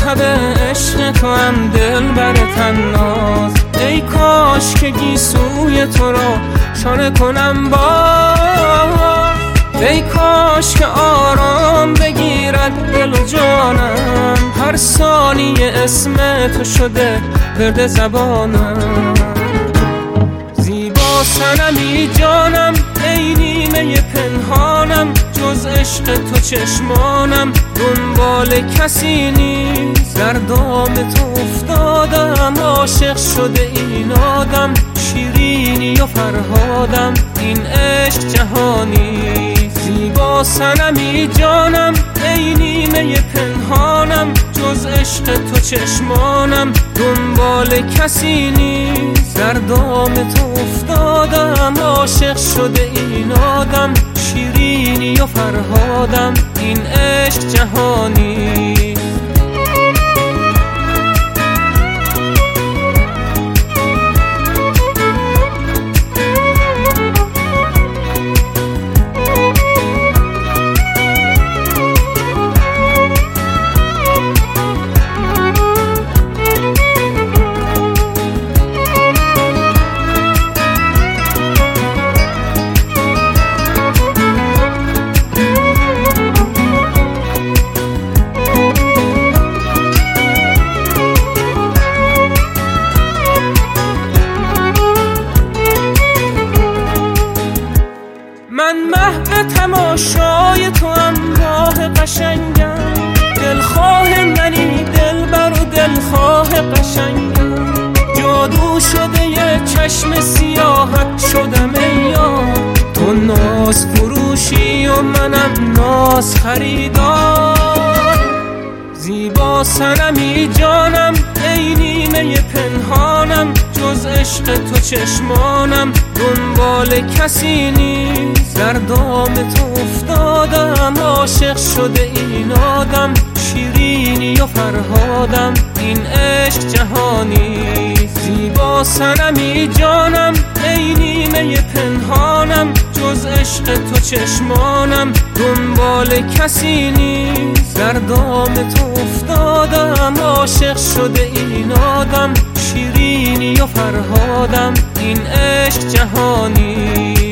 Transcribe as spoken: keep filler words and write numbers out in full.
مذهب عشق تو هم دل بر تناز. ای کاش که گیسوی تو را شانه کنم باز، ای کاش که آرام بگیرد دل و جانم، هر ثانیه اسم تو شده ورد زبانم. زیبا صنمی جانم ای نیمه پنهانم، جز عشق تو چشمانم دنبال کسی نیست. در دام تو افتادم عاشق شده این آدم، شیرینی و فرهادم این عشق جهانی. زیبا صنمی جانم ای نیمه پنهانم، جز عشق تو چشمانم دنبال کسی نیست. در دام تو افتادم عاشق شده این آدم، شیرینی و فرهادم این عشق جهانی. من محو تماشای تو هم راه قشنگم، دلخواه منی دلبر و دلخواه قشنگم. جادو شده یه چشم سیاحت شدم ای یار، تو ناز فروشی و منم ناز خریدار. زیبا صنمی جانم ای نیمه پنهانم، جز عشق تو چشمانم دنبال کسی نیست. در دام تو افتادم عاشق شده این آدم، شیرینی و فرهادم این عشق جهانی. زیبا صنمی جانم ای نیمه پنهانم، جز عشق تو چشمانم دنبال کسی نیست. در دام تو افتادم عاشق شده این آدم، شیرینی و فرهادم این عشق جهانی.